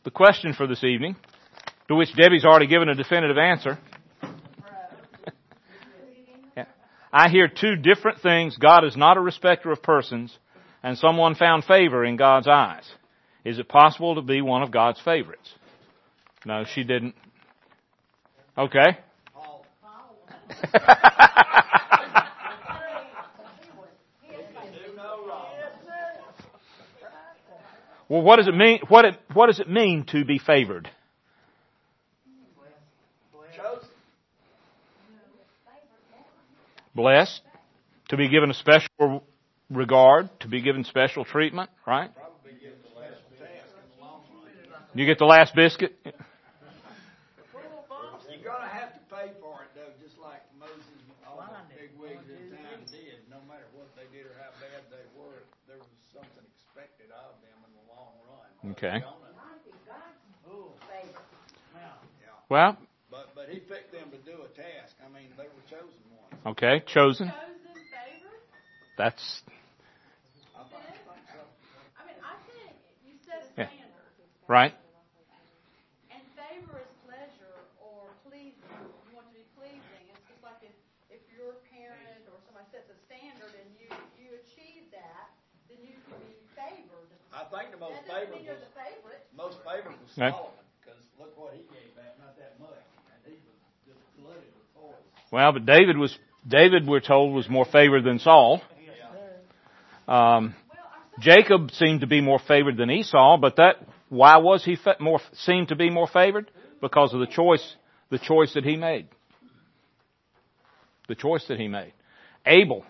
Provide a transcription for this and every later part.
the question for this evening, to which Debbie's already given a definitive answer. Yeah. I hear two different things. God is not a respecter of persons, and someone found favor in God's eyes. Is it possible to be one of God's favorites? No, she didn't. Okay. Well, what does it mean? What does it mean to be favored? Blessed, to be given a special regard, to be given special treatment, right? You get the last biscuit. You're going to have to pay for it, though, just like Moses and all the big wigs at the time did. No matter what they did or how bad they were, there was something expected of them in the long run. Okay. Well, but he picked them to do a task. I mean, they were chosen ones. Okay, chosen. That's. I mean, I think you set a Yeah. standard. Right. And favor is pleasure or pleasing. You want to be pleasing. It's just like if your parent or somebody sets a standard and you achieve that, then you can be favored. I think the most That doesn't favored mean you're was the favorite. Right. Solomon, because look what he gave back, not that much. And he was just flooded with toys. Well, but David, we're told, was more favored than Saul. Jacob seemed to be more favored than Esau, but why was he seemed to be more favored? Because of the choice that he made. The choice that he made. Abel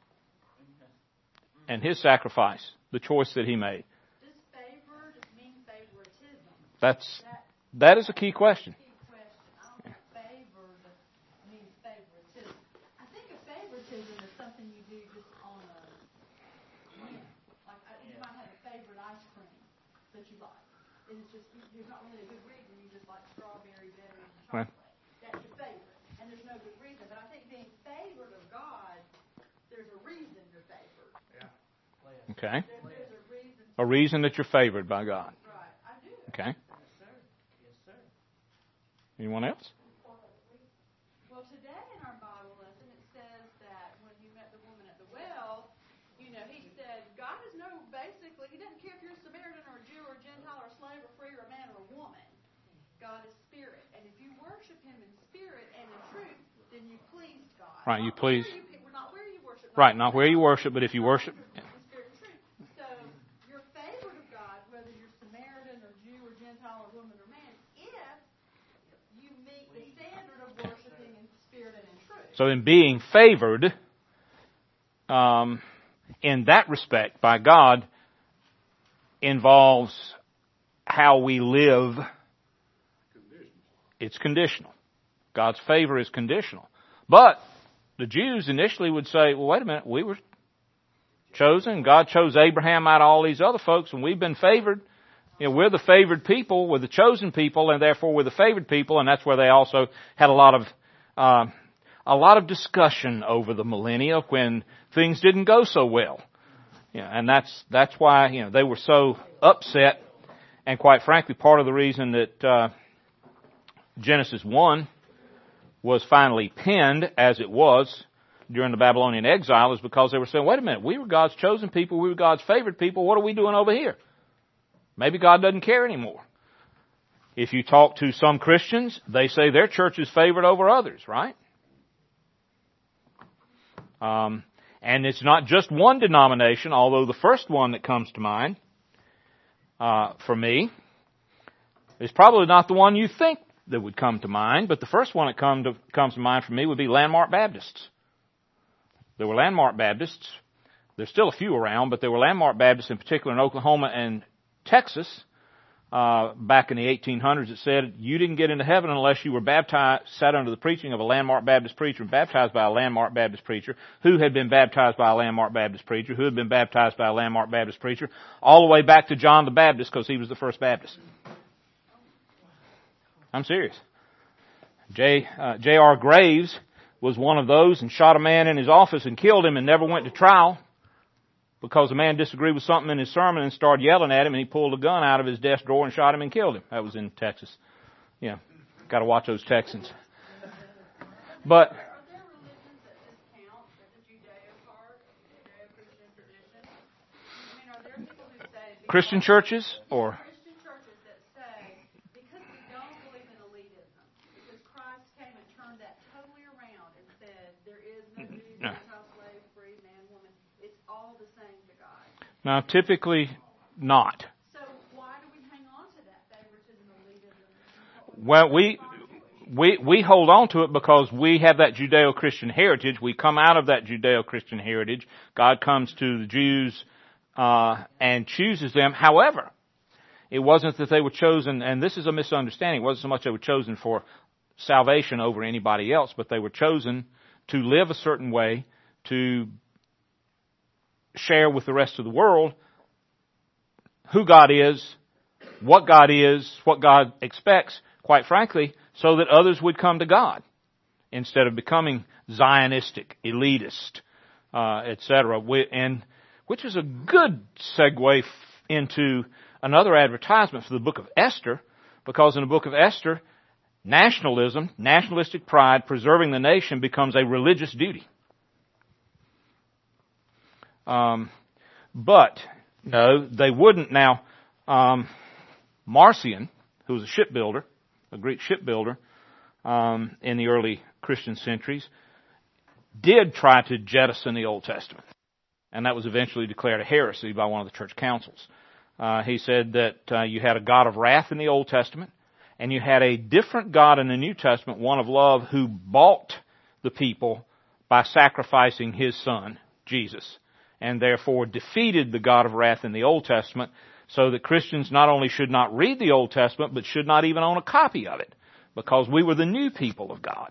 and his sacrifice, the choice that he made. Does favor just mean favoritism? That is a key question. I don't think favored means favoritism. I think a favoritism is something you do just on a whim. Like you might have a favorite ice cream that you like. And it's just, there's not really a good reason. You just like strawberry better than chocolate. Right. That's your favorite. And there's no good reason. But I think being favored of God, there's a reason you're favored. Yeah. Okay. There's a reason. A reason that you're favored by God. Right. I do. Okay. Yes, sir. Yes, sir. Anyone else? Well, today in our Bible lesson, it says that when you met the woman at the well, he said, God is basically, he doesn't care if you're a Samaritan or a Jew or a Gentile or a slave or free or a man or a woman. God is spirit. And if you worship him in spirit and in truth, then you please God. Right, you please. Not where you worship. Right, not where you worship, but if you worship. In spirit and truth. So you're favored of God, whether you're Samaritan or Jew or Gentile or woman or man, if you meet the standard of worshiping in spirit and in truth. So in being favored, in that respect by God, involves how we live. It's conditional. God's favor is conditional. But the Jews initially would say, well, wait a minute, we were chosen. God chose Abraham out of all these other folks, and we've been favored. We're the favored people, we're the chosen people, and therefore we're the favored people, and that's where they also had a lot of discussion over the millennia when things didn't go so well. And that's why, they were so upset, and quite frankly, part of the reason that Genesis 1 was finally penned as it was during the Babylonian exile is because they were saying, wait a minute, we were God's chosen people, we were God's favored people, what are we doing over here? Maybe God doesn't care anymore. If you talk to some Christians, they say their church is favored over others, right? And it's not just one denomination, although the first one that comes to mind for me is probably not the one you think that would come to mind, but the first one that comes to mind for me would be Landmark Baptists. There were Landmark Baptists. There's still a few around, but there were Landmark Baptists in particular in Oklahoma and Texas back in the 1800s that said you didn't get into heaven unless you were baptized, sat under the preaching of a Landmark Baptist preacher and baptized by a Landmark Baptist preacher who had been baptized by a Landmark Baptist preacher who had been baptized by a Landmark Baptist preacher all the way back to John the Baptist because he was the first Baptist. I'm serious. J.R. Graves was one of those and shot a man in his office and killed him and never went to trial. because a man disagreed with something in his sermon and started yelling at him, and he pulled a gun out of his desk drawer and shot him and killed him. That was in Texas. Yeah, got to watch those Texans. But Are there religions that discount the Judeo part, the Judeo-Christian tradition? I mean, are there people who say... Christian churches or... Christian churches that say, because we don't believe in elitism, because Christ came and turned that totally around and said, there is no Jew, Gentile, slave, free, man, woman. It's all the same to God. Now, typically not. So why do we hang on to that favoritism, elitism? Well, we hold on to it because we have that Judeo-Christian heritage. We come out of that Judeo-Christian heritage. God comes to the Jews and chooses them. However, it wasn't that they were chosen, and this is a misunderstanding. It wasn't so much they were chosen for salvation over anybody else, but they were chosen to live a certain way, to share with the rest of the world who God is, what God expects, quite frankly, so that others would come to God instead of becoming Zionistic, elitist, etc. And which is a good segue into another advertisement for the book of Esther, because in the book of Esther, nationalism, nationalistic pride, preserving the nation becomes a religious duty. But no, they wouldn't. Now, Marcion, who was a shipbuilder, a Greek shipbuilder, in the early Christian centuries, did try to jettison the Old Testament. And that was eventually declared a heresy by one of the church councils. He said that you had a God of wrath in the Old Testament, and you had a different God in the New Testament, one of love, who bought the people by sacrificing His Son, Jesus, and therefore defeated the God of wrath in the Old Testament, so that Christians not only should not read the Old Testament, but should not even own a copy of it, because we were the new people of God.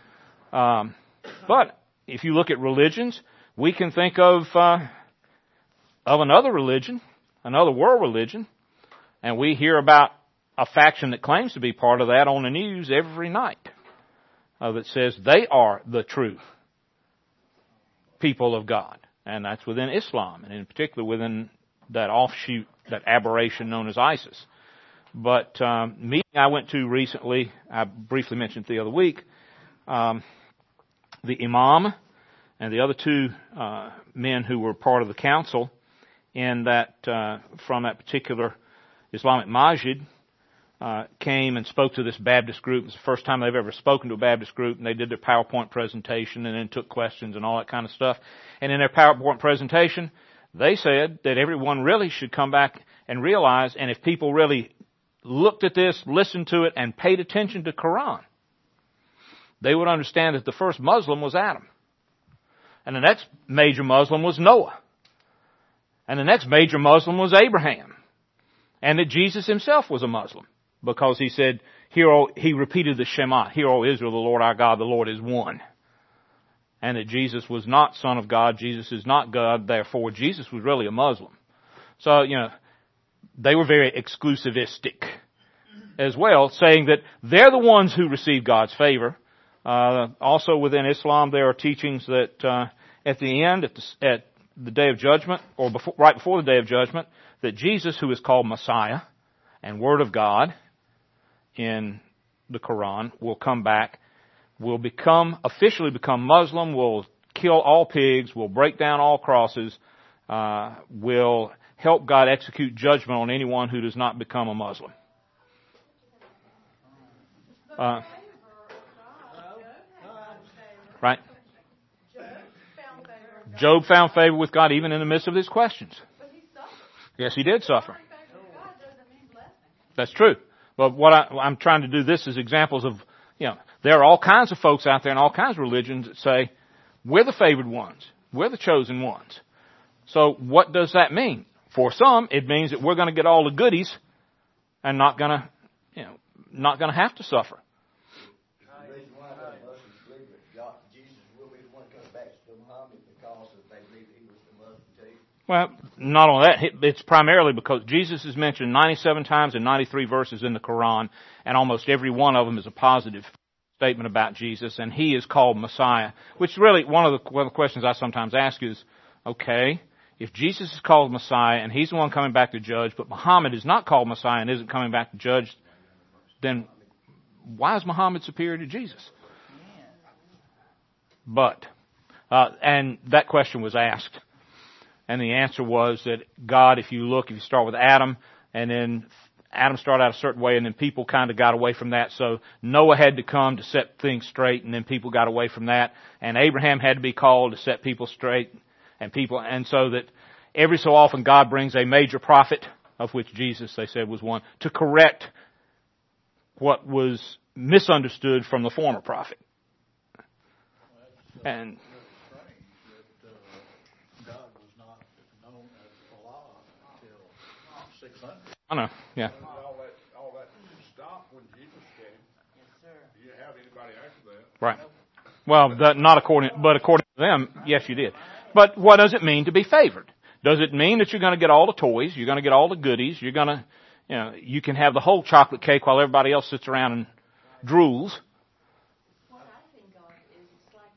But if you look at religions, we can think of another religion, another world religion, and we hear about a faction that claims to be part of that on the news every night, that says they are the true people of God. And that's within Islam, and in particular within that offshoot, that aberration known as ISIS. But meeting I went to recently, I briefly mentioned the other week, the Imam and the other two men who were part of the council in that from that particular Islamic masjid came and spoke to this Baptist group. It was the first time they've ever spoken to a Baptist group, and they did their PowerPoint presentation and then took questions and all that kind of stuff. And in their PowerPoint presentation, they said that everyone really should come back and realize, and if people really looked at this, listened to it, and paid attention to Quran, they would understand that the first Muslim was Adam. And the next major Muslim was Noah. And the next major Muslim was Abraham. And that Jesus himself was a Muslim, because he said, he repeated the Shema, "Hear, O Israel, the Lord our God, the Lord is one." And that Jesus was not Son of God, Jesus is not God, therefore Jesus was really a Muslim. So, they were very exclusivistic as well, saying that they're the ones who receive God's favor. Also within Islam, there are teachings that at the end, at the Day of Judgment, or right before the Day of Judgment, that Jesus, who is called Messiah and Word of God in the Quran, will come back, will officially become Muslim, will kill all pigs, will break down all crosses, will help God execute judgment on anyone who does not become a Muslim. Right? Job found favor with God even in the midst of his questions. Yes, he did suffer. That's true. But what I'm trying to do this is examples of, there are all kinds of folks out there in all kinds of religions that say, we're the favored ones. We're the chosen ones. So what does that mean? For some, it means that we're going to get all the goodies and not going to have to suffer. Well, not only that, it's primarily because Jesus is mentioned 97 times in 93 verses in the Quran, and almost every one of them is a positive statement about Jesus, and He is called Messiah, which really, one of the questions I sometimes ask is, okay, if Jesus is called Messiah and he's the one coming back to judge, but Muhammad is not called Messiah and isn't coming back to judge, then why is Muhammad superior to Jesus? But, and that question was asked. And the answer was that God, if you start with Adam, and then Adam started out a certain way, and then people kind of got away from that. So Noah had to come to set things straight, and then people got away from that. And Abraham had to be called to set people straight, and so that every so often God brings a major prophet, of which Jesus, they said, was one, to correct what was misunderstood from the former prophet. And God was not known as Allah until 600. I know, yeah. All that stopped when Jesus came. Yes, sir. You didn't have anybody after that. Right. Well, not according to them, yes, you did. But what does it mean to be favored? Does it mean that you're going to get all the toys, you're going to get all the goodies, you're going to, you can have the whole chocolate cake while everybody else sits around and drools? What I think of is it's like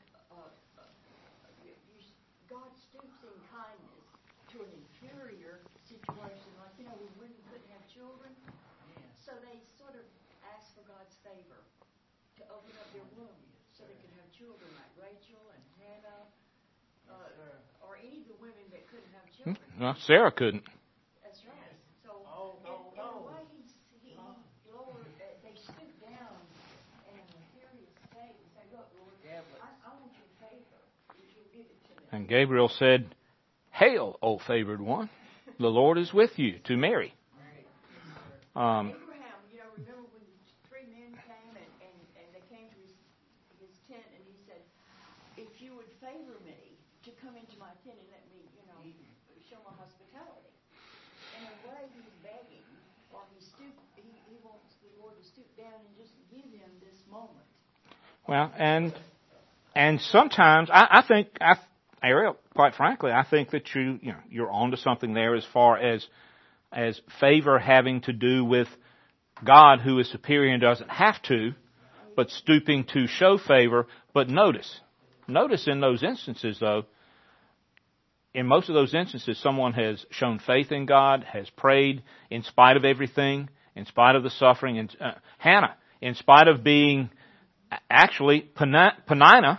God stoops in kindness to an inferior situation. Like, when women couldn't have children, so they sort of ask for God's favor to open up their womb so they could have children, like Rachel and Hannah, or any of the women that couldn't have children. Well, Sarah couldn't. That's right. So, in a way, he lowered, they stoop down in an inferior state and say, look, Lord, I want your favor. If you'll give it to me. And Gabriel said, "Hail, O favored one, the Lord is with you," to Mary. Abraham, remember when the three men came and they came to his tent and he said, if you would favor me to come into my tent and let me, show my hospitality. In a way, he's begging, or he wants the Lord to stoop down and just give him this moment. Well, and sometimes I think, Ariel, quite frankly, I think that you're onto something there as far as favor having to do with God, who is superior and doesn't have to, but stooping to show favor. But notice in those instances, though, in most of those instances, someone has shown faith in God, has prayed in spite of everything, in spite of the suffering. And Hannah, in spite of being, actually, Peninnah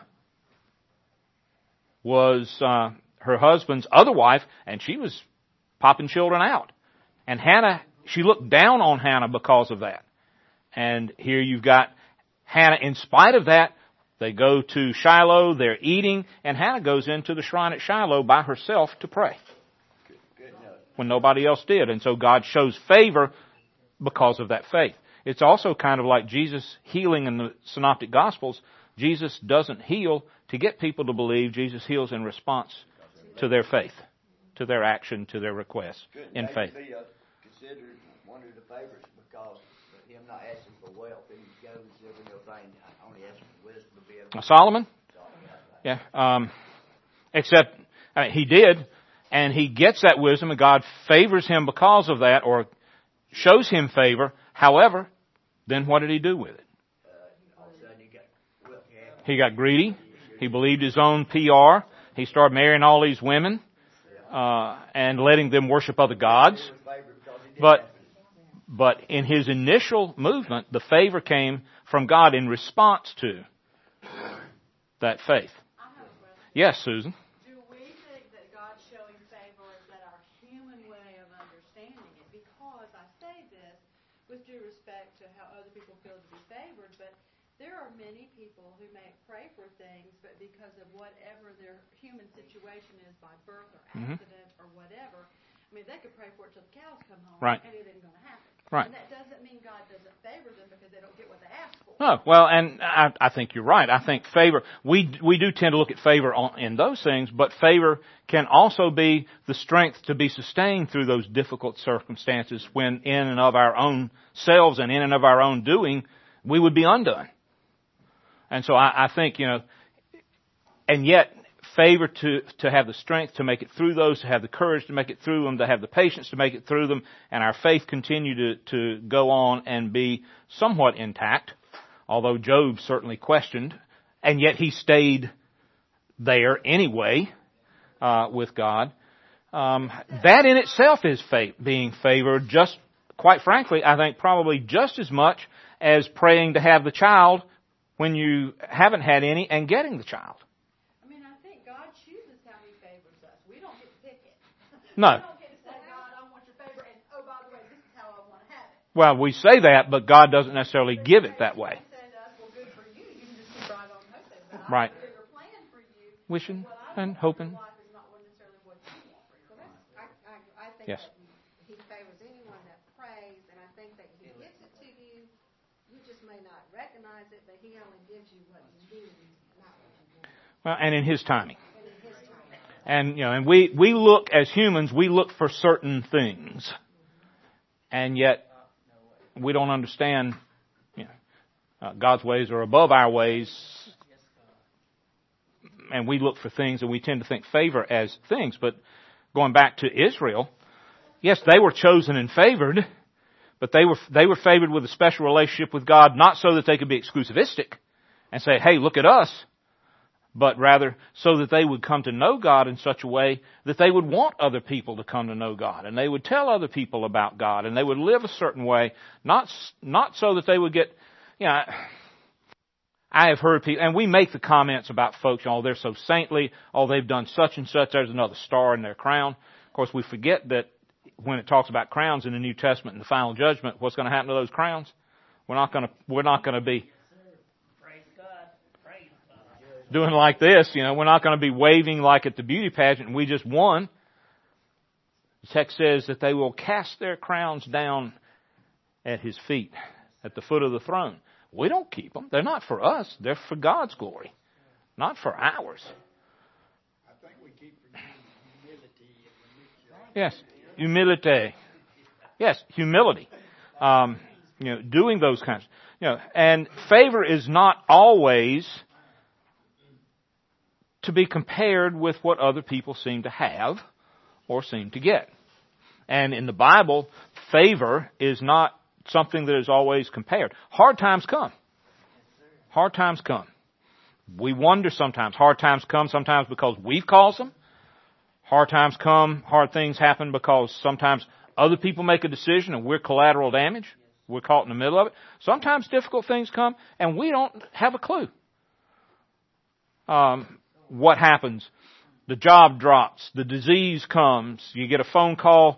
was her husband's other wife, and she was popping children out. And Hannah, she looked down on Hannah because of that. And here you've got Hannah, in spite of that, they go to Shiloh, they're eating, and Hannah goes into the shrine at Shiloh by herself to pray when nobody else did. And so God shows favor because of that faith. It's also kind of like Jesus healing in the Synoptic Gospels. Jesus doesn't heal to get people to believe. Jesus heals in response to their faith, to their action, to their request in faith. Be considered one of the favorites because him not asking for wealth, he goes every little thing, only asking for wisdom to be able to... Solomon? Yeah. Except he did, and he gets that wisdom, and God favors him because of that, or shows him favor. However, then what did he do with it? All of a sudden he got greedy. He believed his own PR. He started marrying all these women and letting them worship other gods. But in his initial movement, the favor came from God in response to that faith. Yes, Susan. Do we think that God's showing favor is that our human way of understanding it? Because I say this with due respect to how other people feel to be favored, but there are many people who may pray for things, but because of whatever their human situation is by birth or accident or whatever, they could pray for it till the cows come home, right, and it isn't going to happen. Right. And that doesn't mean God doesn't favor them because they don't get what they ask for. No, well, and I think you're right. I think favor, we do tend to look at favor in those things, but favor can also be the strength to be sustained through those difficult circumstances when in and of our own selves and in and of our own doing, we would be undone. And so I think, and yet favor to have the strength to make it through those, to have the courage to make it through them, to have the patience to make it through them, and our faith continue to go on and be somewhat intact, although Job certainly questioned, and yet he stayed there anyway with God. that in itself is being favored, just, quite frankly, I think probably just as much as praying to have the child when you haven't had any and getting the child. I mean, I think God chooses how He favors us. We don't get to pick it. No. We don't get to say, God, I want your favor, and oh, by the way, this is how I want to have it. Well, we say that, but God doesn't necessarily give it that way. He said to us, well, good for you. You can just keep right on hoping. But I Right. have a bigger plan for you. Wishing What I and want for hoping. your life is not necessarily what you want for your life. I think Yes. that He favors anyone that prays, and I think that He gives it to you. You just may not recognize it, but He only gives you what you need, not what you want. Well, and in His timing. And in His time. And, and we look, as humans, we look for certain things. And yet, we don't understand, God's ways are above our ways. And we look for things, and we tend to think favor as things. But going back to Israel, yes, they were chosen and favored, but they were favored with a special relationship with God, not so that they could be exclusivistic and say, hey, look at us, but rather so that they would come to know God in such a way that they would want other people to come to know God, and they would tell other people about God, and they would live a certain way, not so that they would get, I have heard people, and we make the comments about folks, they're so saintly, they've done such and such, there's another star in their crown. Of course, we forget that when it talks about crowns in the New Testament and the final judgment, what's going to happen to those crowns? We're not going to be doing like this, we're not going to be waving like at the beauty pageant and we just won. The text says that they will cast their crowns down at His feet, at the foot of the throne. We don't keep them. They're not for us. They're for God's glory, not for ours. I think we keep forgetting humility. Yes, humility. Yes, humility. Doing those kinds. And favor is not always to be compared with what other people seem to have or seem to get. And in the Bible, favor is not something that is always compared. Hard times come. Hard times come. We wonder sometimes. Hard times come sometimes because we've caused them. Hard times come, hard things happen because sometimes other people make a decision and we're collateral damage. We're caught in the middle of it. Sometimes difficult things come and we don't have a clue. What happens? The job drops. The disease comes. You get a phone call,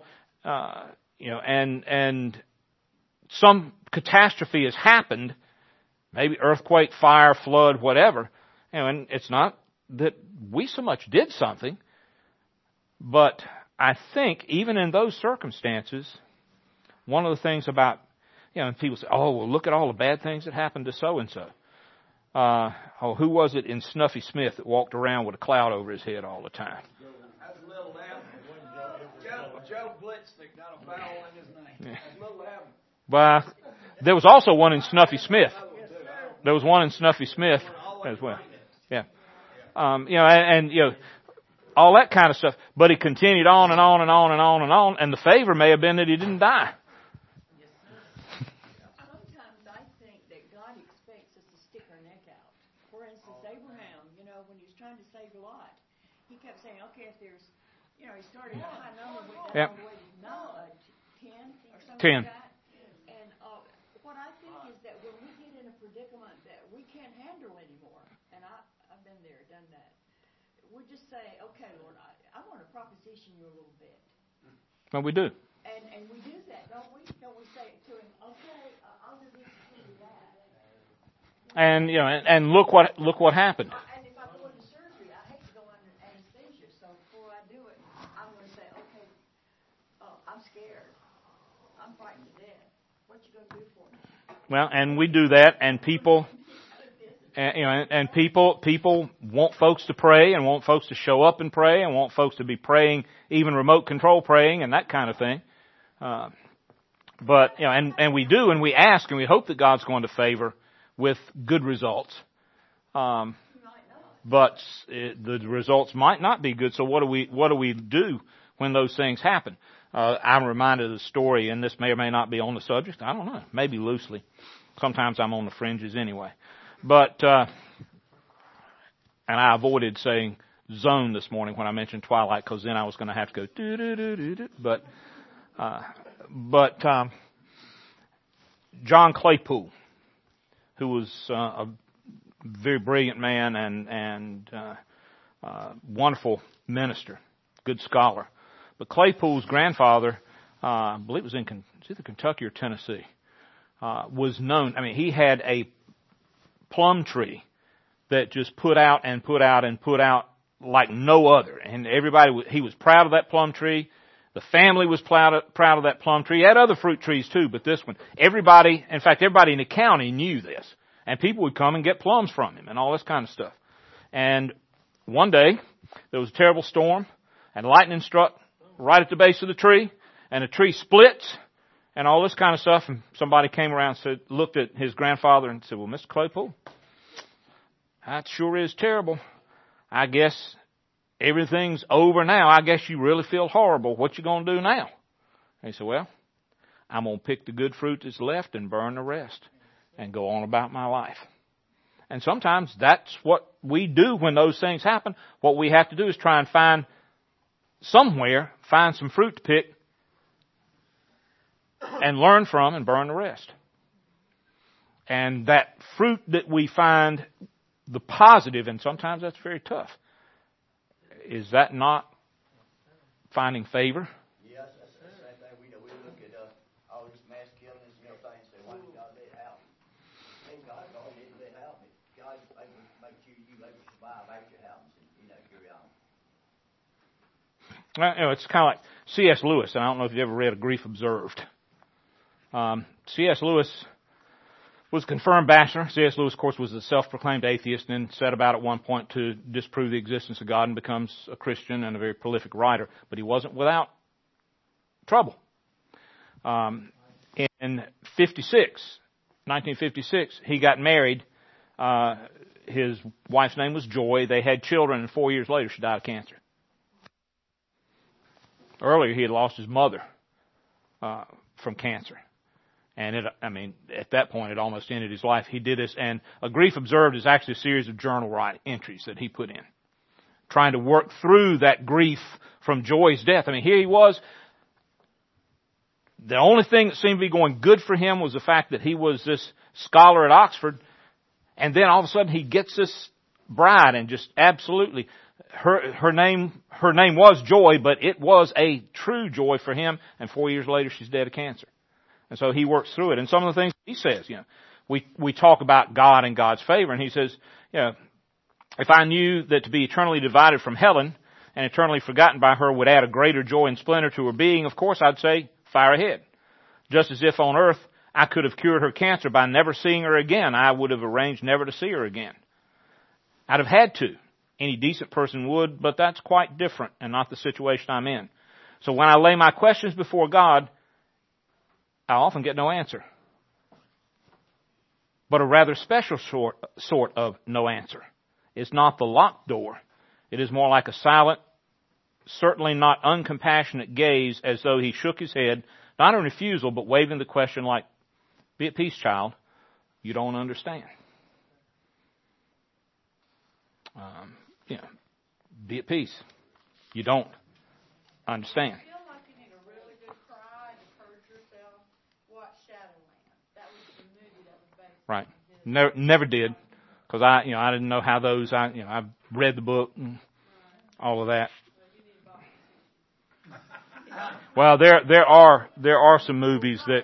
and some catastrophe has happened. Maybe earthquake, fire, flood, whatever. And it's not that we so much did something, but I think even in those circumstances, one of the things about, and people say, oh, well, look at all the bad things that happened to so-and-so. Who was it in Snuffy Smith that walked around with a cloud over his head all the time? That's Little Lamb. Joe Blitznick got a vowel in his name. Yeah. That's Little Lamb. Well, there was also one in Snuffy Smith. There was one in Snuffy Smith as well. Yeah. All that kind of stuff. But he continued on and on and on and on and on, and the favor may have been that he didn't die. Sometimes I think that God expects us to stick our neck out. For instance, Abraham, when he was trying to save Lot, he kept saying, okay, if there's, he started at a high number, went down all the way to 10 or something 10. like that. And what I think is that when we get in a predicament that we can't handle anymore, and I've been there, done that, we just say, okay, Lord, I want to proposition you a little bit. Well, we do. And we do that, don't we? Don't we say to him, okay, I'll do this, I'll do that. And and look what happened. And if I go into surgery, I hate to go under anesthesia, so before I do it, I'm going to say, okay, I'm scared. I'm frightened to death. What you going to do for me? Well, and we do that, and people, and people want folks to pray, and want folks to show up and pray, and want folks to be praying, even remote control praying, and that kind of thing. But and we do, and we ask, and we hope that God's going to favor with good results. But the results might not be good. So what do we do when those things happen? I'm reminded of the story, and this may or may not be on the subject. I don't know. Maybe loosely. Sometimes I'm on the fringes anyway. But and I avoided saying zone this morning when I mentioned Twilight, because then I was going to have to go do-do-do-do-do. But John Claypool, who was a very brilliant man and wonderful minister, good scholar. But Claypool's grandfather, I believe it was in either Kentucky or Tennessee, was known. I mean, he had a plum tree that just put out and put out and put out like no other. And he was proud of that plum tree. The family was proud of that plum tree. He had other fruit trees too, but this one, everybody in the county knew this. And people would come and get plums from him and all this kind of stuff. And one day, there was a terrible storm, and lightning struck right at the base of the tree, and the tree splits, and all this kind of stuff. And somebody came around and looked at his grandfather and said, "Well, Mr. Claypool, that sure is terrible. I guess everything's over now. I guess you really feel horrible. What you going to do now?" And he said, "Well, I'm going to pick the good fruit that's left and burn the rest and go on about my life." And sometimes that's what we do when those things happen. What we have to do is try and find some fruit to pick and learn from and burn the rest. And that fruit that we find, the positive, and sometimes that's very tough, is that not finding favor? Yes, that's the same thing. We look at all this mass killings and everything and say, why did God let it happen? Hey, God didn't let it happen. God able to make sure you able to survive after it happens and, carry on. Well, it's kind of like C.S. Lewis, and I don't know if you've ever read A Grief Observed. C.S. Lewis was a confirmed bachelor. C.S. Lewis, of course, was a self-proclaimed atheist and set about at one point to disprove the existence of God and becomes a Christian and a very prolific writer. But he wasn't without trouble. In 1956, he got married. His wife's name was Joy. They had children, and 4 years later, she died of cancer. Earlier, he had lost his mother from cancer. And at that point, it almost ended his life. He did this, and A Grief Observed is actually a series of journal entries that he put in, trying to work through that grief from Joy's death. Here he was. The only thing that seemed to be going good for him was the fact that he was this scholar at Oxford, and then all of a sudden he gets this bride, and just absolutely, her name was Joy, but it was a true joy for him, and 4 years later she's dead of cancer. And so he works through it. And some of the things he says, we talk about God and God's favor, and he says, if I knew that to be eternally divided from Helen and eternally forgotten by her would add a greater joy and splendor to her being, of course I'd say, fire ahead. Just as if on earth I could have cured her cancer by never seeing her again, I would have arranged never to see her again. I'd have had to. Any decent person would, but that's quite different and not the situation I'm in. So when I lay my questions before God, I often get no answer. But a rather special sort of no answer. It's not the locked door. It is more like a silent, certainly not uncompassionate gaze, as though he shook his head, not in refusal, but waving the question like, "Be at peace, child. You don't understand." Be at peace. You don't understand. Right. Never did. Because I didn't know how those, I've read the book and all of that. Well, there are some movies that,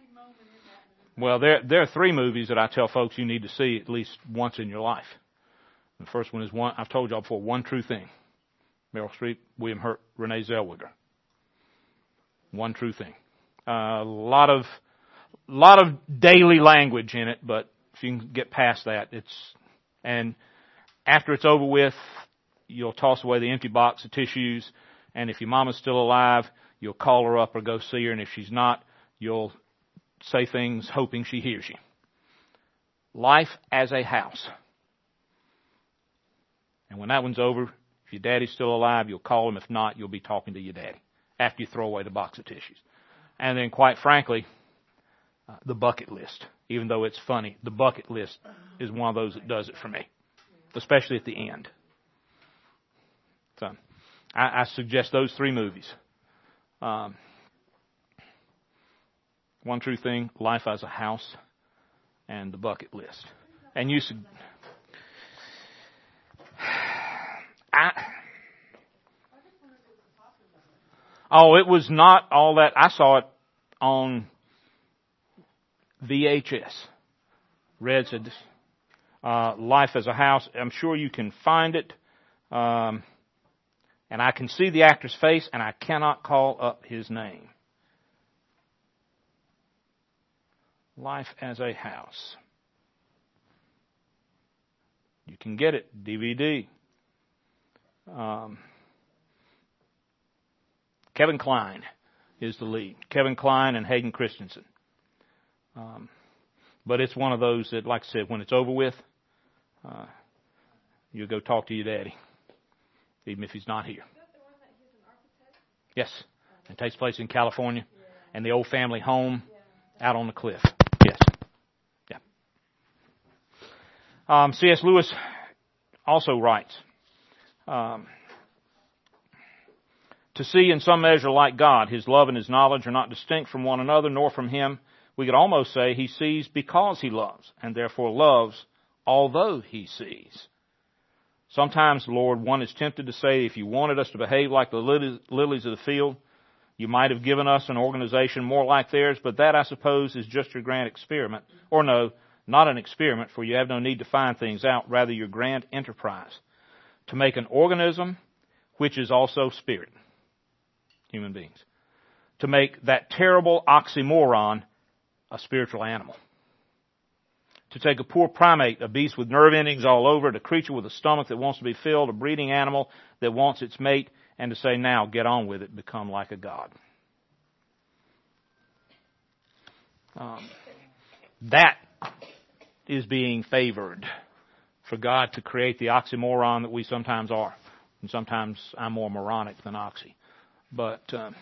there are 3 movies that I tell folks you need to see at least once in your life. The first one is I've told y'all before, One True Thing. Meryl Streep, William Hurt, Renee Zellweger. One True Thing. A lot of daily language in it, but if you can get past that, and after it's over with, you'll toss away the empty box of tissues, and if your mama's still alive, you'll call her up or go see her, and if she's not, you'll say things hoping she hears you. Life as a house. And when that one's over, if your daddy's still alive, you'll call him. If not, you'll be talking to your daddy after you throw away the box of tissues. And then, quite frankly, the bucket list. Even though it's funny, the bucket list is one of those that does it for me, especially at the end. So I suggest those 3 movies. One True Thing, Life as a House, and The Bucket List. And you should... it was not all that. I saw it on VHS. Red said this. Life as a House. I'm sure you can find it. And I can see the actor's face, and I cannot call up his name. Life as a House. You can get it, DVD. Kevin Kline is the lead. Kevin Kline and Hayden Christensen. But it's one of those that, like I said, when it's over with, you'll go talk to your daddy, even if he's not here. Yes. It takes place in California, and the old family home out on the cliff. Yes. Yeah. C.S. Lewis also writes, to see in some measure like God, His love and His knowledge are not distinct from one another, nor from Him. We could almost say He sees because He loves, and therefore loves although He sees. Sometimes, Lord, one is tempted to say, if you wanted us to behave like the lilies of the field, you might have given us an organization more like theirs, but that, I suppose, is just your grand experiment. Or no, not an experiment, for you have no need to find things out, rather your grand enterprise, to make an organism which is also spirit, human beings, to make that terrible oxymoron a spiritual animal. To take a poor primate, a beast with nerve endings all over it, a creature with a stomach that wants to be filled, a breeding animal that wants its mate, and to say, now, get on with it, become like a god. That is being favored, for God to create the oxymoron that we sometimes are. And sometimes I'm more moronic than oxy. But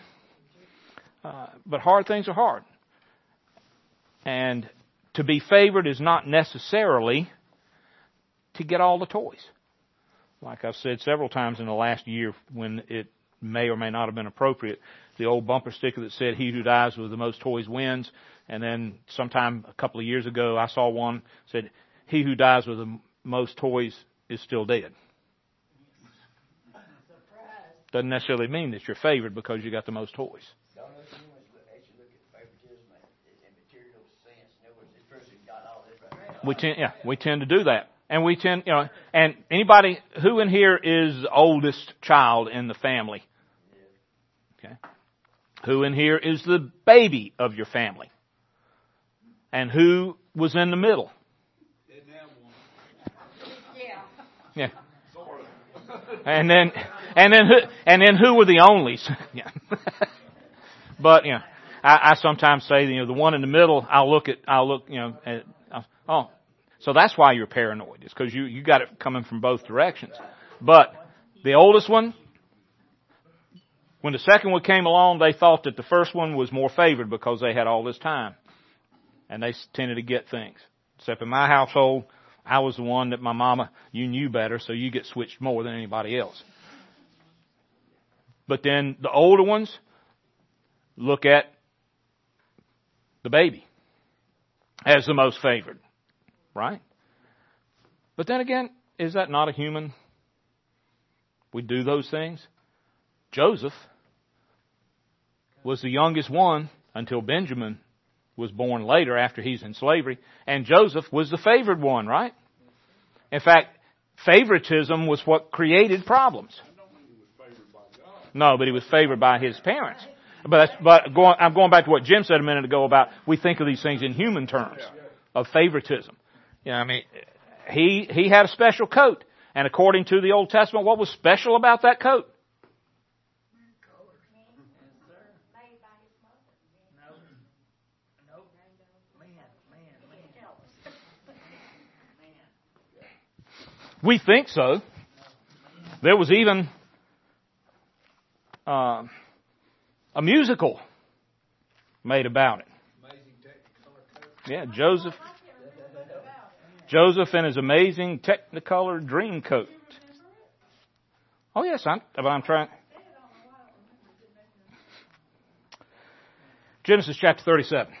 hard things are hard. And to be favored is not necessarily to get all the toys. Like I've said several times in the last year when it may or may not have been appropriate, the old bumper sticker that said, he who dies with the most toys wins. And then sometime a couple of years ago, I saw one said, he who dies with the most toys is still dead. Doesn't necessarily mean that you're favored because you got the most toys. We tend to do that. And we tend, and anybody, who in here is the oldest child in the family? Okay. Who in here is the baby of your family? And who was in the middle? Yeah. And then who were the onlys? Yeah. But, I sometimes say, the one in the middle, so that's why you're paranoid. It's because you got it coming from both directions. But the oldest one, when the second one came along, they thought that the first one was more favored because they had all this time. And they tended to get things. Except in my household, I was the one that my mama, you knew better, so you get switched more than anybody else. But then the older ones look at the baby as the most favored. Right? But then again, is that not a human? We do those things. Joseph was the youngest one until Benjamin was born later after he's in slavery. And Joseph was the favored one, right? In fact, favoritism was what created problems. No, but he was favored by his parents. I'm going back to what Jim said a minute ago about we think of these things in human terms of favoritism. He had a special coat. And according to the Old Testament, what was special about that coat? We think so. There was even a musical made about it. Yeah, Joseph and his amazing Technicolor dream coat. Oh yes, I'm trying. Genesis chapter 37.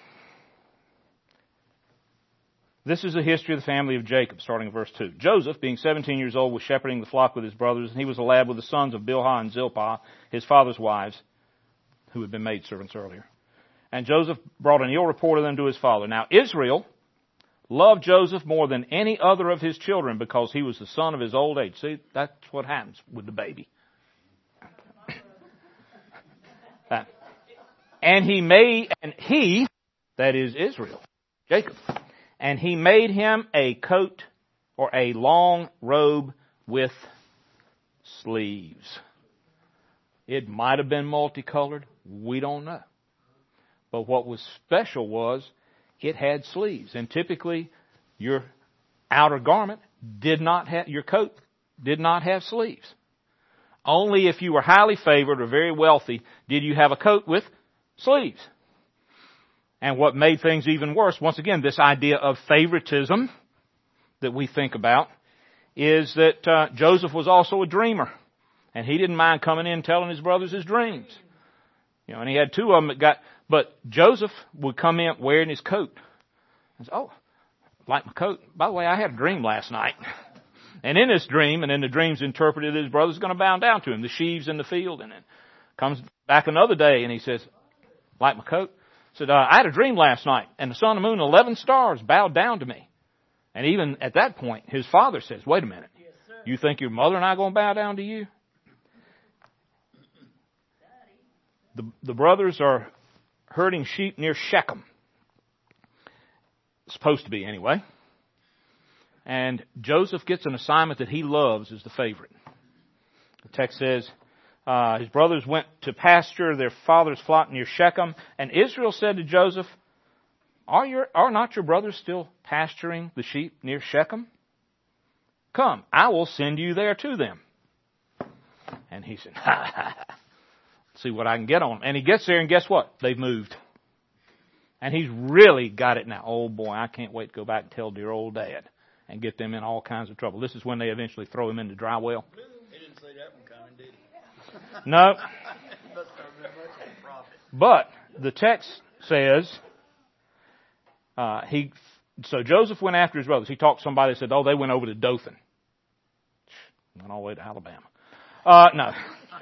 This is the history of the family of Jacob, starting in verse 2. Joseph, being 17 years old, was shepherding the flock with his brothers, and he was a lad with the sons of Bilhah and Zilpah, his father's wives, who had been maidservants earlier. And Joseph brought an ill report of them to his father. Now Israel loved Joseph more than any other of his children because he was the son of his old age. See, that's what happens with the baby. And he, that is Israel, Jacob, and he made him a coat or a long robe with sleeves. It might have been multicolored. We don't know. But what was special was it had sleeves. And typically your outer garment your coat did not have sleeves. Only if you were highly favored or very wealthy did you have a coat with sleeves. And what made things even worse, once again, this idea of favoritism that we think about, is that Joseph was also a dreamer. And he didn't mind coming in and telling his brothers his dreams. You know, and he had two of them but Joseph would come in wearing his coat. And say, oh, like my coat. By the way, I had a dream last night. And in this dream, and in the dreams interpreted, his brother's going to bow down to him, the sheaves in the field. And then comes back another day and he says, like my coat. Said, I had a dream last night, and the sun, the moon, 11 stars bowed down to me. And even at that point, his father says, wait a minute. Yes, you think your mother and I are going to bow down to you? The brothers are herding sheep near Shechem. Supposed to be, anyway. And Joseph gets an assignment that he loves as the favorite. The text says, his brothers went to pasture their father's flock near Shechem, and Israel said to Joseph, are not your brothers still pasturing the sheep near Shechem? Come, I will send you there to them. And he said, see what I can get on them. And he gets there, and guess what? They've moved. And he's really got it now. Oh boy, I can't wait to go back and tell dear old dad and get them in all kinds of trouble. This is when they eventually throw him in the dry well. He didn't see that one coming, did he? No. But the text says, so Joseph went after his brothers. He talked to somebody that said, oh, they went over to Dothan. Went all the way to Alabama. No.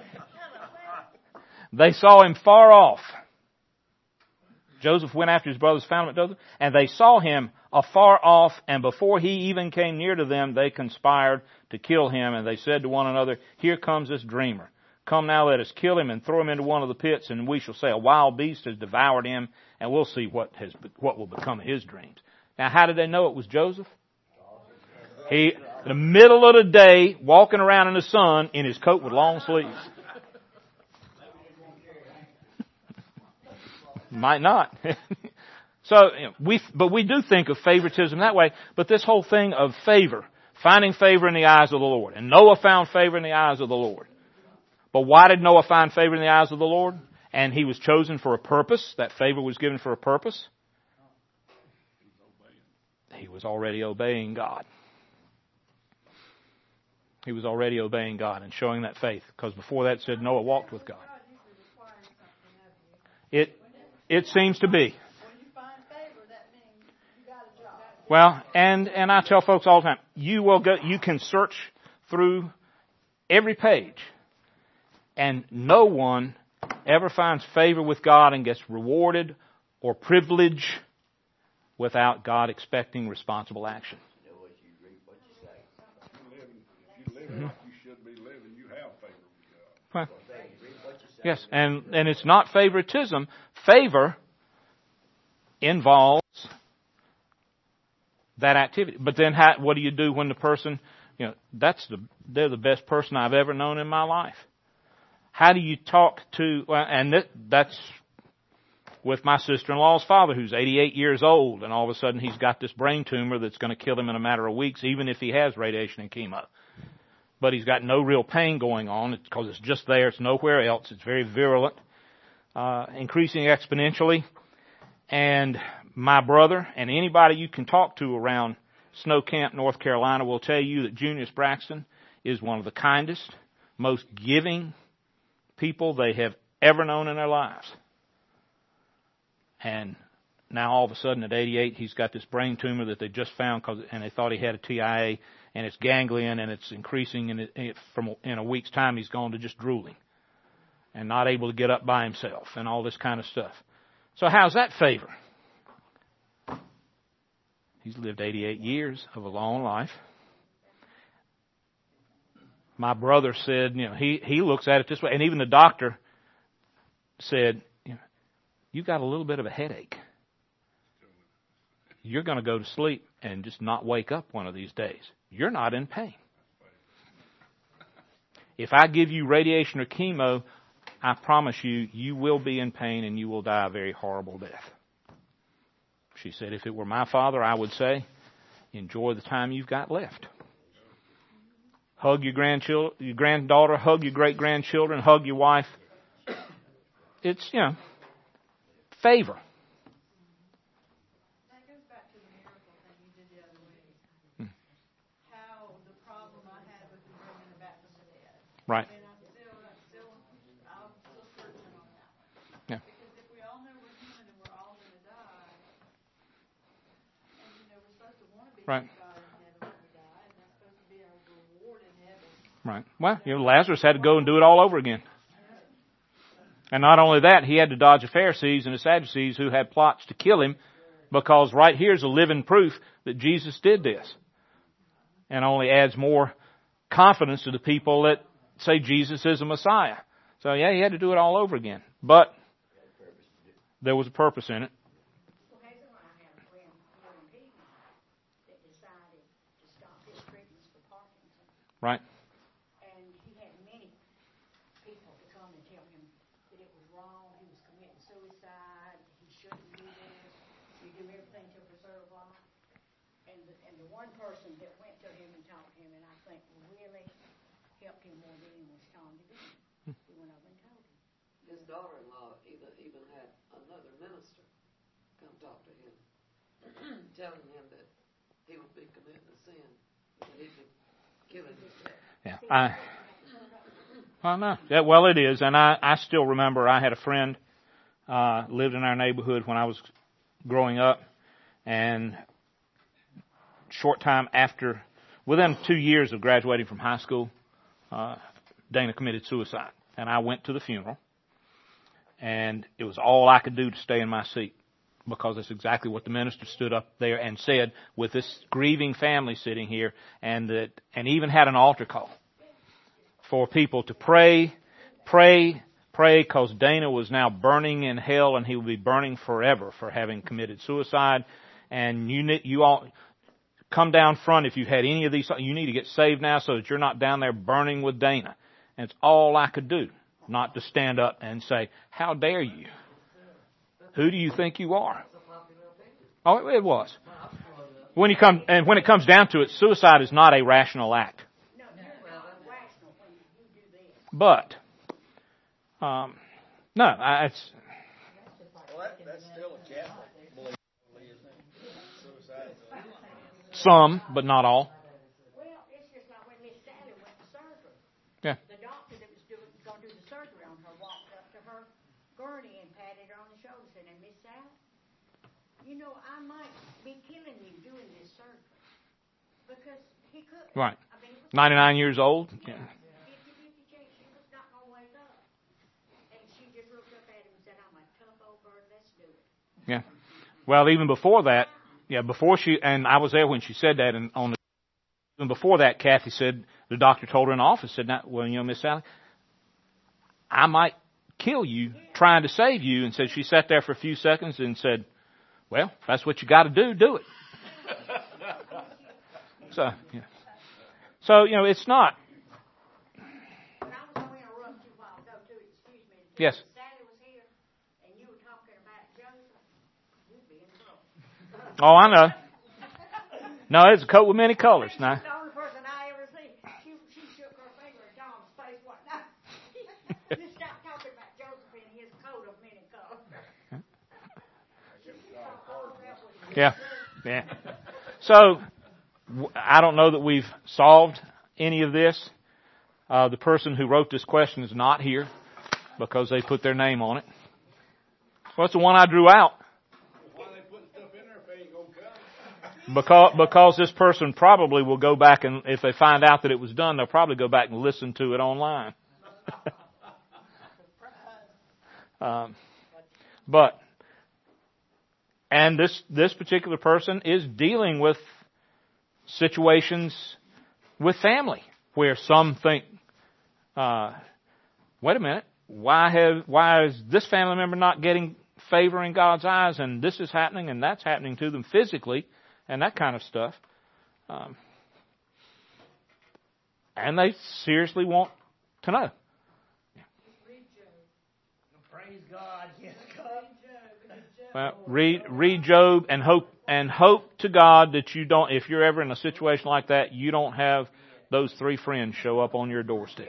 They saw him far off. Joseph went after his brothers, found him at Dothan, and they saw him afar off, and before he even came near to them, they conspired to kill him, and they said to one another, here comes this dreamer. Come now, let us kill him and throw him into one of the pits, and we shall say a wild beast has devoured him, and we'll see what will become of his dreams. Now, how did they know it was Joseph? He, in the middle of the day, walking around in the sun in his coat with long sleeves. Might not. So, we do think of favoritism that way, but this whole thing of favor, finding favor in the eyes of the Lord. And Noah found favor in the eyes of the Lord. But why did Noah find favor in the eyes of the Lord? And he was chosen for a purpose. That favor was given for a purpose. He was already obeying God. He was already obeying God and showing that faith. Because before that it said Noah walked with God. It seems to be. Well, and I tell folks all the time, you can search through every page, and no one ever finds favor with God and gets rewarded or privilege without God expecting responsible action. If you live like you should be living, you have favor with God. Yes, and it's not favoritism. Favor involves that activity. But then what do you do when the person, they're the best person I've ever known in my life? How do you talk to, that's with my sister-in-law's father, who's 88 years old, and all of a sudden he's got this brain tumor that's going to kill him in a matter of weeks, even if he has radiation and chemo. But he's got no real pain going on because it's just there. It's nowhere else. It's very virulent, increasing exponentially. And my brother and anybody you can talk to around Snow Camp, North Carolina, will tell you that Junius Braxton is one of the kindest, most giving people they have ever known in their lives. And now all of a sudden at 88, he's got this brain tumor that they just found, and they thought he had a TIA, and it's ganglion, and it's increasing, and in a week's time he's gone to just drooling and not able to get up by himself and all this kind of stuff. So how's that favor? He's lived 88 years of a long life. My brother said, he looks at it this way, and even the doctor said, you got a little bit of a headache. You're going to go to sleep and just not wake up one of these days. You're not in pain. If I give you radiation or chemo, I promise you, you will be in pain and you will die a very horrible death. She said, if it were my father, I would say, enjoy the time you've got left. Hug your granddaughter, hug your great-grandchildren, hug your wife. It's, favor. That goes back to the miracle thing you did the other week. How the problem I had with the bringing her back from the dead. Right. And I'm still searching on that one. Yeah. Because if we all know we're human and we're all going to die, and we're supposed to want to be right. with God in heaven when we die, and that's supposed to be our reward in heaven. Right. Well, Lazarus had to go and do it all over again. And not only that, he had to dodge the Pharisees and the Sadducees who had plots to kill him, because right here's a living proof that Jesus did this. And only adds more confidence to the people that say Jesus is a Messiah. So yeah, he had to do it all over again. But there was a purpose in it. Well, Hazel and I had a friend, William Peavy, that decided to stop his treatments for Parkinson's. Right. And he had many people to come and tell him that it was wrong, he was committing suicide, he shouldn't do this, you do everything to preserve life. And the one person that went to him and talked to him, and I think really helped him more than was Tom DeVine. He went over and told him. His daughter-in-law even had another minister come talk to him, telling him that he would be committing a sin, that he'd be killing himself. Yeah, no. Yeah, well, it is, and I still remember I had a friend lived in our neighborhood when I was growing up, and short time after, within 2 years of graduating from high school, Dana committed suicide, and I went to the funeral, and it was all I could do to stay in my seat, because that's exactly what the minister stood up there and said with this grieving family sitting here, and even had an altar call for people to pray, because Dana was now burning in hell, and he would be burning forever for having committed suicide. And you all come down front if you've had any of these. You need to get saved now so that you're not down there burning with Dana. And it's all I could do, not to stand up and say, "How dare you? Who do you think you are?" Oh, it was. When it comes down to it, suicide is not a rational act. But, no, it's... Well, that's still a Catholic belief, isn't it? Suicide. Some, but not all. Well, it's just like when Miss Sally went to surgery. Yeah. The doctor that was going to do the surgery on her walked up to her gurney and patted her on the shoulder and said, "And Miss Sally, I might be killing you doing this surgery." Because he could. Right. I mean, 99 years old. Yeah. 50-50 chance she was not going to wake up. And she just looked up at him and said, "I'm a tough old bird, let's do it." Yeah. Well, even before that, before and I was there when she said that, and even before that, Kathy said, the doctor told her in the office, said, "Well, Miss Sally, I might kill you trying to save you." And said she sat there for a few seconds and said, "Well, if that's what you got to do it." So, it's not. But I was going to interrupt you while ago, too. Excuse me. Yes. If Sally was here and you were talking about Joseph, you'd be in trouble. Oh, I know. No, it's a coat with many colors now. She's the only person I ever see. She shook her finger at Tom's face one night. Just stop talking about Joseph and his coat of many colors. Yeah. So, I don't know that we've solved any of this. The person who wrote this question is not here because they put their name on it. Well, it's the one I drew out. Why they put stuff in there if they ain't gonna come? Because this person probably will go back and, if they find out that it was done, they'll probably go back and listen to it online. And this particular person is dealing with situations with family where some think, wait a minute, why is this family member not getting favor in God's eyes, and this is happening and that's happening to them physically and that kind of stuff. And they seriously want to know. Praise God. Yes, God. Well, read Job and hope to God that you don't, if you're ever in a situation like that, you don't have those 3 friends show up on your doorstep.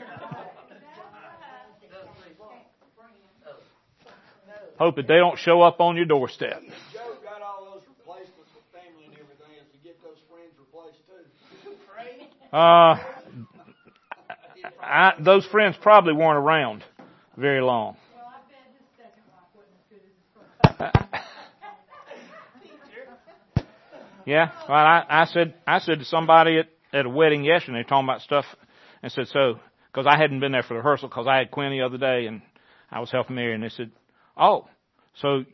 Hope that they don't show up on your doorstep. Job got all those replacements with family and everything, and to get those friends replaced too. Those friends probably weren't around very long. Well, I bet his second wife wasn't as good as his first. Yeah, well, I said to somebody at a wedding yesterday, talking about stuff, and said, so, because I hadn't been there for the rehearsal, because I had Quinn the other day, and I was helping Mary, and they said, oh, so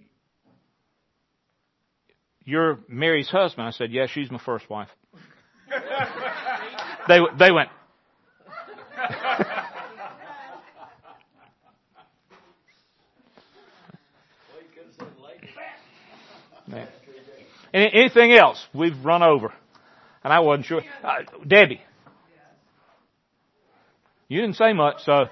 you're Mary's husband? I said, yeah, she's my first wife. They went. Anything else? We've run over. And I wasn't sure. Debbie. You didn't say much, so.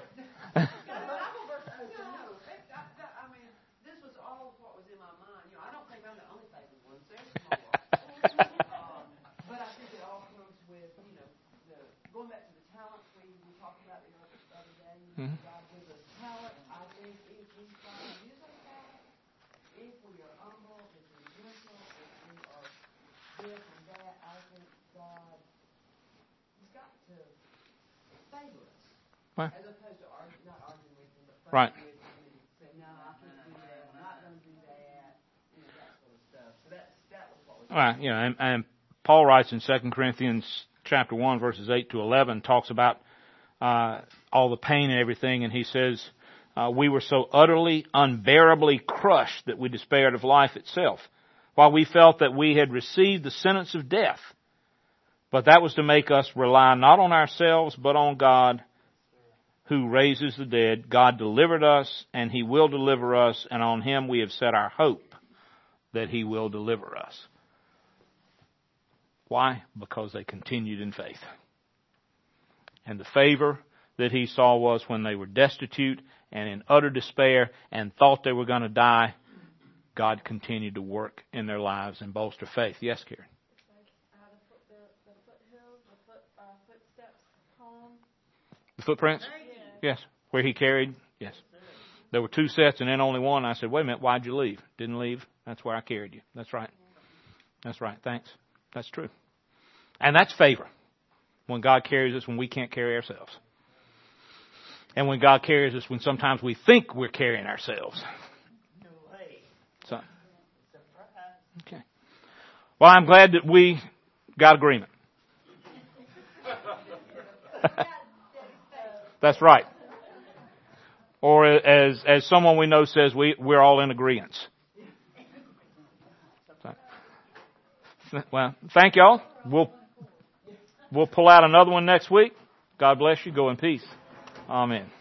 As opposed to not arguing with them, but right. With them and say, no, I can't do that, I'm not going to do that, that sort of stuff. So that was what was. Right, and Paul writes in 2 Corinthians chapter 1, verses 8 to 11, talks about all the pain and everything, and he says, we were so utterly, unbearably crushed that we despaired of life itself, while we felt that we had received the sentence of death. But that was to make us rely not on ourselves, but on God, who raises the dead. God delivered us, and He will deliver us, and on Him we have set our hope that He will deliver us. Why? Because they continued in faith. And the favor that he saw was when they were destitute and in utter despair and thought they were going to die, God continued to work in their lives and bolster faith. Yes, Karen? The footprints? Yes. Where he carried? Yes. There were 2 sets and then only one. I said, wait a minute, why'd you leave? Didn't leave. That's where I carried you. That's right. That's right. Thanks. That's true. And that's favor. When God carries us when we can't carry ourselves. And when God carries us when sometimes we think we're carrying ourselves. So. Okay. Well, I'm glad that we got agreement. That's right. Or as someone we know says, we're all in agreement. So, well, thank y'all. We'll pull out another one next week. God bless you. Go in peace. Amen.